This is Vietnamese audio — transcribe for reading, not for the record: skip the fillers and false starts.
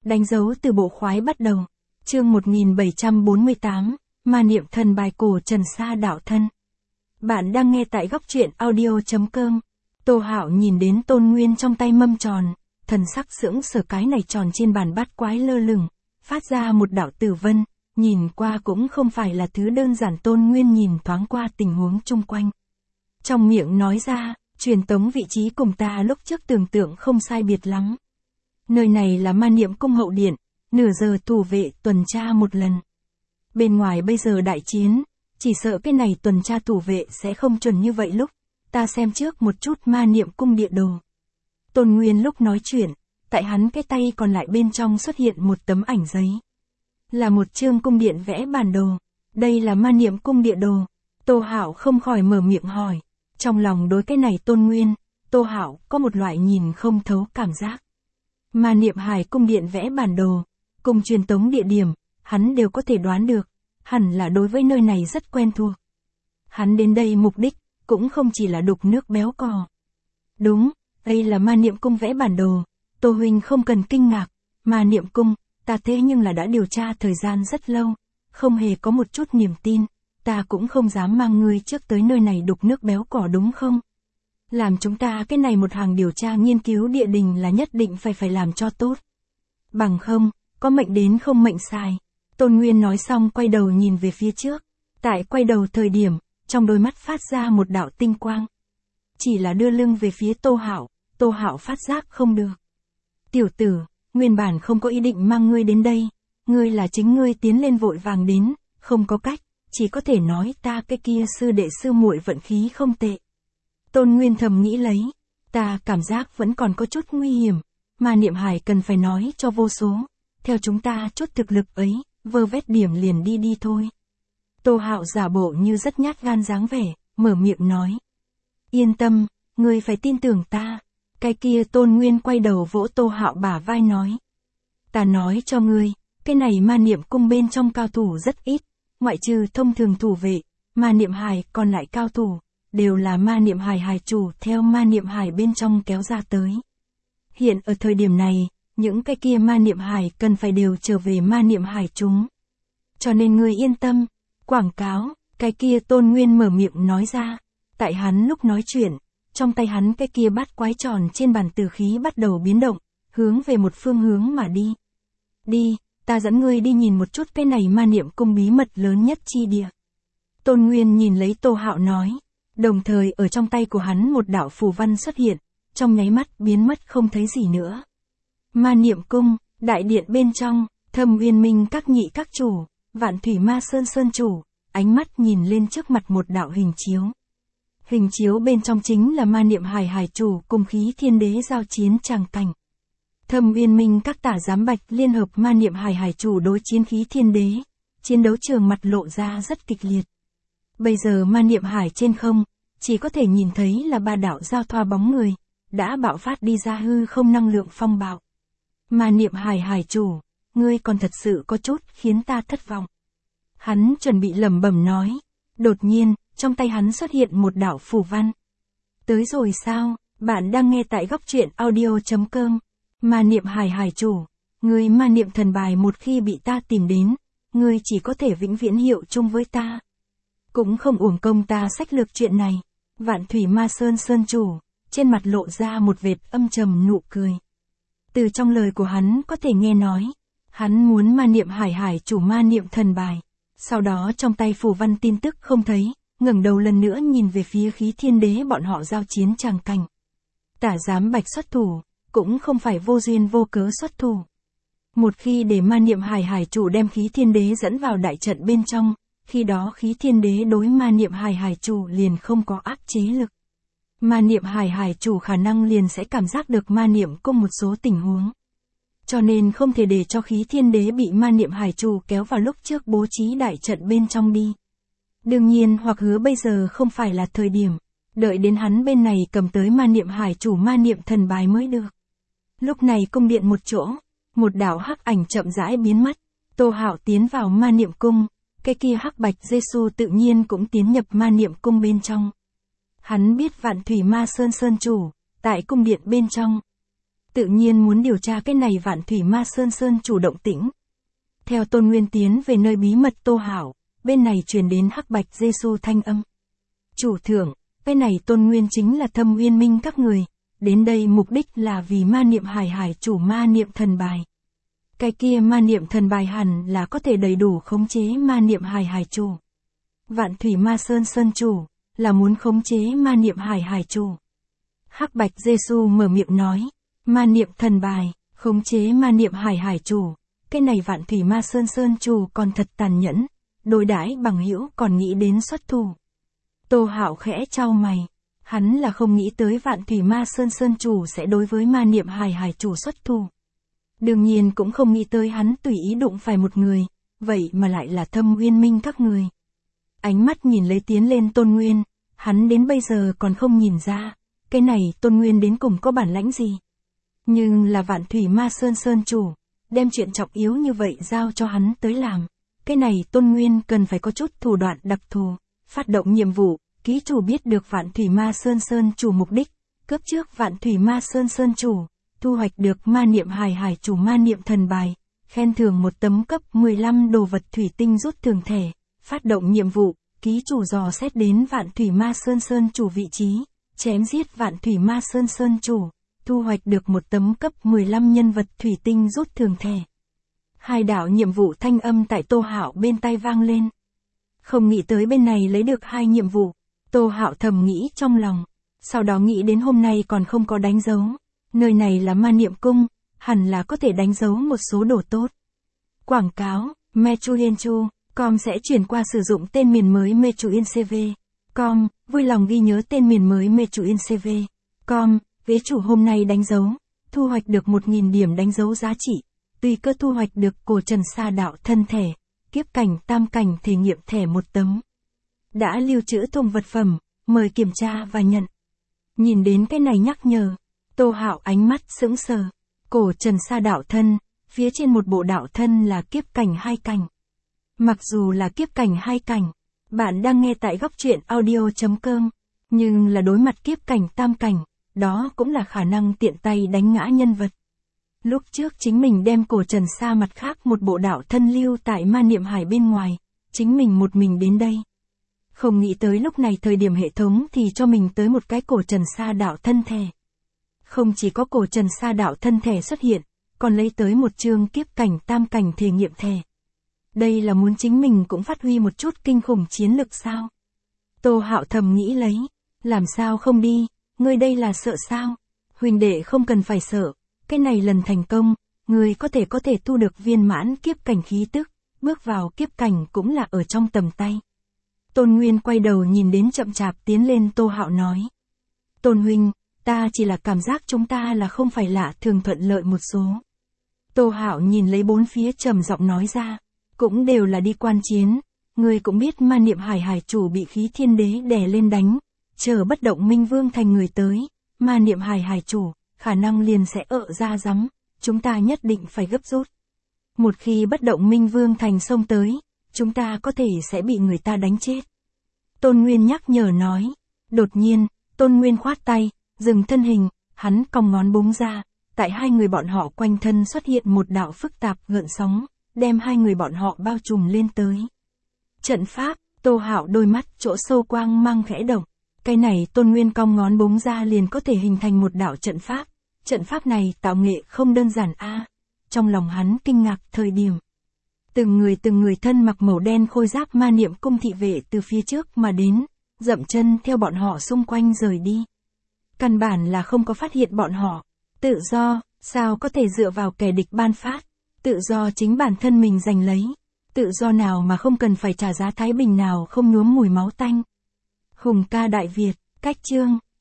Đánh dấu từ bộ khoái bắt đầu. Chương 1748, Ma niệm thần bài cổ Trần Sa đạo thân. Bạn đang nghe tại góc truyện audio.com. Tô Hạo nhìn đến Tôn Nguyên trong tay mâm tròn, thần sắc sững sờ, cái này tròn trên bàn bát quái lơ lửng, phát ra một đạo tử vân, nhìn qua cũng không phải là thứ đơn giản. Tôn Nguyên nhìn thoáng qua tình huống chung quanh. Trong miệng nói ra, truyền tống vị trí cùng ta lúc trước tưởng tượng không sai biệt lắm. Nơi này là ma niệm cung hậu điện, nửa giờ thủ vệ tuần tra một lần. Bên ngoài bây giờ đại chiến, chỉ sợ cái này tuần tra thủ vệ sẽ không chuẩn như vậy. Lúc ta xem trước một chút ma niệm cung địa đồ. Tôn Nguyên lúc nói chuyện, tại hắn cái tay còn lại bên trong xuất hiện một tấm ảnh giấy. Là một chương cung điện vẽ bản đồ. Đây là ma niệm cung địa đồ. Tô Hạo không khỏi mở miệng hỏi. Trong lòng đối cái này Tôn Nguyên, Tô Hạo có một loại nhìn không thấu cảm giác. Ma niệm hải cung điện vẽ bản đồ, cùng truyền tống địa điểm, hắn đều có thể đoán được, hẳn là đối với nơi này rất quen thuộc. Hắn đến đây mục đích, cũng không chỉ là đục nước béo cò. Đúng, đây là ma niệm cung vẽ bản đồ, Tô Huynh không cần kinh ngạc, ma niệm cung, ta thế nhưng là đã điều tra thời gian rất lâu, không hề có một chút niềm tin, ta cũng không dám mang ngươi trước tới nơi này đục nước béo cò đúng không? Làm chúng ta cái này một hàng điều tra nghiên cứu địa đình là nhất định phải làm cho tốt. Bằng không, có mệnh đến không mệnh sai. Tôn Nguyên nói xong quay đầu nhìn về phía trước. Tại quay đầu thời điểm, trong đôi mắt phát ra một đạo tinh quang. Chỉ là đưa lưng về phía Tô Hạo phát giác không được. Tiểu tử, nguyên bản không có ý định mang ngươi đến đây. Ngươi là chính ngươi tiến lên vội vàng đến, không có cách, chỉ có thể nói ta cái kia sư đệ sư muội vận khí không tệ. Tôn Nguyên thầm nghĩ lấy, ta cảm giác vẫn còn có chút nguy hiểm, mà niệm hải cần phải nói cho vô số, theo chúng ta chút thực lực ấy, vơ vét điểm liền đi thôi. Tô Hạo giả bộ như rất nhát gan dáng vẻ, mở miệng nói. Yên tâm, ngươi phải tin tưởng ta. Cái kia Tôn Nguyên quay đầu vỗ Tô Hạo bả vai nói. Ta nói cho ngươi, cái này ma niệm cung bên trong cao thủ rất ít, ngoại trừ thông thường thủ vệ, ma niệm hải còn lại cao thủ đều là ma niệm hải hải chủ theo ma niệm hải bên trong kéo ra tới. Hiện ở thời điểm này, những cái kia ma niệm hải cần phải đều trở về ma niệm hải chúng. Cho nên ngươi yên tâm, quảng cáo, cái kia Tôn Nguyên mở miệng nói ra. Tại hắn lúc nói chuyện, trong tay hắn cái kia bát quái tròn trên bàn tử khí bắt đầu biến động, hướng về một phương hướng mà đi. Đi, ta dẫn ngươi đi nhìn một chút cái này ma niệm cung bí mật lớn nhất chi địa. Tôn Nguyên nhìn lấy Tô Hạo nói. Đồng thời ở trong tay của hắn một đạo phù văn xuất hiện, trong nháy mắt biến mất không thấy gì nữa. Ma niệm cung, đại điện bên trong, Thâm Uyên Minh các nhị các chủ, Vạn Thủy Ma Sơn chủ, ánh mắt nhìn lên trước mặt một đạo hình chiếu. Hình chiếu bên trong chính là ma niệm hải chủ cùng khí thiên đế giao chiến tràng cảnh. Thâm Uyên Minh các tả giám bạch liên hợp ma niệm hải chủ đối chiến khí thiên đế, chiến đấu trường mặt lộ ra rất kịch liệt. Bây giờ ma niệm hải trên không, chỉ có thể nhìn thấy là ba đạo giao thoa bóng người, đã bạo phát đi ra hư không năng lượng phong bạo. Ma niệm hải chủ, ngươi còn thật sự có chút khiến ta thất vọng. Hắn chuẩn bị lẩm bẩm nói, đột nhiên, trong tay hắn xuất hiện một đạo phù văn. Tới rồi sao, bạn đang nghe tại góc truyện audio.com. Ma niệm hải chủ, ngươi ma niệm thần bài một khi bị ta tìm đến, ngươi chỉ có thể vĩnh viễn hiệu chung với ta. Cũng không uổng công ta xách lược chuyện này. Vạn Thủy Ma Sơn chủ, trên mặt lộ ra một vệt âm trầm nụ cười. Từ trong lời của hắn có thể nghe nói, hắn muốn ma niệm hải chủ ma niệm thần bài. Sau đó trong tay phù văn tin tức không thấy, ngẩng đầu lần nữa nhìn về phía khí thiên đế bọn họ giao chiến tràng cảnh. Tả giám bạch xuất thủ, cũng không phải vô duyên vô cớ xuất thủ. Một khi để ma niệm hải chủ đem khí thiên đế dẫn vào đại trận bên trong, khi đó khí thiên đế đối ma niệm hải chủ liền không có áp chế lực. Ma niệm hải chủ khả năng liền sẽ cảm giác được ma niệm cung một số tình huống. Cho nên không thể để cho khí thiên đế bị ma niệm hải chủ kéo vào lúc trước bố trí đại trận bên trong đi. Đương nhiên hoặc hứa bây giờ không phải là thời điểm, đợi đến hắn bên này cầm tới ma niệm hải chủ ma niệm thần bài mới được. Lúc này cung điện một chỗ, một đạo hắc ảnh chậm rãi biến mất, Tô Hạo tiến vào ma niệm cung. Cái kia hắc bạch Giê-xu tự nhiên cũng tiến nhập ma niệm cung bên trong. Hắn biết Vạn Thủy Ma Sơn chủ, tại cung điện bên trong. Tự nhiên muốn điều tra cái này Vạn Thủy Ma Sơn chủ động tĩnh. Theo Tôn Nguyên tiến về nơi bí mật Tô Hạo, bên này truyền đến Hắc Bạch Giê-xu thanh âm. Chủ thượng, cái này Tôn Nguyên chính là Thâm Uyên Minh các người, đến đây mục đích là vì ma niệm hải chủ ma niệm thần bài. Cái kia ma niệm thần bài hẳn là có thể đầy đủ khống chế ma niệm hải chủ. Vạn Thủy Ma Sơn chủ, là muốn khống chế ma niệm hải chủ. Hắc Bạch Giê-xu mở miệng nói, ma niệm thần bài, khống chế ma niệm hải chủ, cái này Vạn Thủy Ma Sơn chủ còn thật tàn nhẫn, đối đãi bằng hữu còn nghĩ đến xuất thủ. Tô Hạo khẽ chau mày, hắn là không nghĩ tới Vạn Thủy Ma Sơn chủ sẽ đối với ma niệm hải chủ xuất thủ. Đương nhiên cũng không nghĩ tới hắn tùy ý đụng phải một người, vậy mà lại là Thâm Uyên Minh các người. Ánh mắt nhìn lấy tiến lên Tôn Nguyên, hắn đến bây giờ còn không nhìn ra, cái này Tôn Nguyên đến cùng có bản lãnh gì. Nhưng là Vạn Thủy Ma Sơn chủ, đem chuyện trọng yếu như vậy giao cho hắn tới làm. Cái này Tôn Nguyên cần phải có chút thủ đoạn đặc thù, phát động nhiệm vụ, ký chủ biết được Vạn Thủy Ma Sơn chủ mục đích, cướp trước Vạn Thủy Ma Sơn chủ, thu hoạch được ma niệm hải chủ ma niệm thần bài, khen thưởng một tấm cấp 15 đồ vật thủy tinh rút thường thể, phát động nhiệm vụ, ký chủ dò xét đến Vạn Thủy Ma Sơn chủ vị trí, chém giết Vạn Thủy Ma Sơn chủ, thu hoạch được một tấm cấp 15 nhân vật thủy tinh rút thường thể. Hai đạo nhiệm vụ thanh âm tại Tô Hạo bên tai vang lên. Không nghĩ tới bên này lấy được 2 nhiệm vụ, Tô Hạo thầm nghĩ trong lòng, sau đó nghĩ đến hôm nay còn không có đánh dấu, nơi này là ma niệm cung, hẳn là có thể đánh dấu một số đồ tốt. Quảng cáo, Mechuyenchu.com sẽ chuyển qua sử dụng tên miền mới Mechuyencv.com, vui lòng ghi nhớ tên miền mới Mechuyencv.com, vế chủ hôm nay đánh dấu, thu hoạch được 1.000 điểm đánh dấu giá trị, tùy cơ thu hoạch được cổ trần sa đạo thân thể, kiếp cảnh tam cảnh thể nghiệm thẻ 1 tấm. Đã lưu trữ thùng vật phẩm, mời kiểm tra và nhận. Nhìn đến cái này nhắc nhở, Tô Hạo ánh mắt sững sờ, cổ trần sa đạo thân, phía trên một bộ đạo thân là kiếp cảnh 2 cảnh. Mặc dù là kiếp cảnh 2 cảnh, bạn đang nghe tại góc truyện audio.com, nhưng là đối mặt kiếp cảnh tam cảnh, đó cũng là khả năng tiện tay đánh ngã nhân vật. Lúc trước chính mình đem cổ trần sa mặt khác một bộ đạo thân lưu tại ma niệm hải bên ngoài, chính mình một mình đến đây. Không nghĩ tới lúc này thời điểm hệ thống thì cho mình tới một cái cổ trần sa đạo thân thể. Không chỉ có cổ trần sa đạo thân thể xuất hiện, còn lấy tới một chương kiếp cảnh tam cảnh thể nghiệm thể. Đây là muốn chính mình cũng phát huy một chút kinh khủng chiến lực sao? Tô Hạo thầm nghĩ lấy, làm sao không đi, ngươi đây là sợ sao? Huỳnh đệ không cần phải sợ, cái này lần thành công, ngươi có thể thu được viên mãn kiếp cảnh khí tức, bước vào kiếp cảnh cũng là ở trong tầm tay. Tôn Nguyên quay đầu nhìn đến chậm chạp tiến lên Tô Hạo nói. Tôn huynh, ta chỉ là cảm giác chúng ta là không phải lạ thường thuận lợi một số. Tô Hạo nhìn lấy bốn phía trầm giọng nói ra, cũng đều là đi quan chiến, ngươi cũng biết ma niệm hải chủ bị khí thiên đế đè lên đánh, chờ bất động Minh Vương thành người tới, ma niệm hải chủ, khả năng liền sẽ ra rắm, chúng ta nhất định phải gấp rút. Một khi bất động Minh Vương thành xông tới, chúng ta có thể sẽ bị người ta đánh chết. Tôn Nguyên nhắc nhở nói, đột nhiên, Tôn Nguyên khoát tay, dừng thân hình, hắn cong ngón búng ra, tại hai người bọn họ quanh thân xuất hiện một đạo phức tạp gợn sóng, đem hai người bọn họ bao trùm lên tới. Trận pháp, Tô Hạo đôi mắt chỗ sâu quang mang khẽ động, cái này Tôn Nguyên cong ngón búng ra liền có thể hình thành một đạo trận pháp này tạo nghệ không đơn giản a. Trong lòng hắn kinh ngạc thời điểm. Từng người thân mặc màu đen khôi giáp ma niệm cung thị vệ từ phía trước mà đến, dậm chân theo bọn họ xung quanh rời đi. Căn bản là không có phát hiện bọn họ. Tự do, sao có thể dựa vào kẻ địch ban phát, tự do chính bản thân mình giành lấy, tự do nào mà không cần phải trả giá thái bình nào không nhuốm mùi máu tanh. Hùng ca Đại Việt, cách chương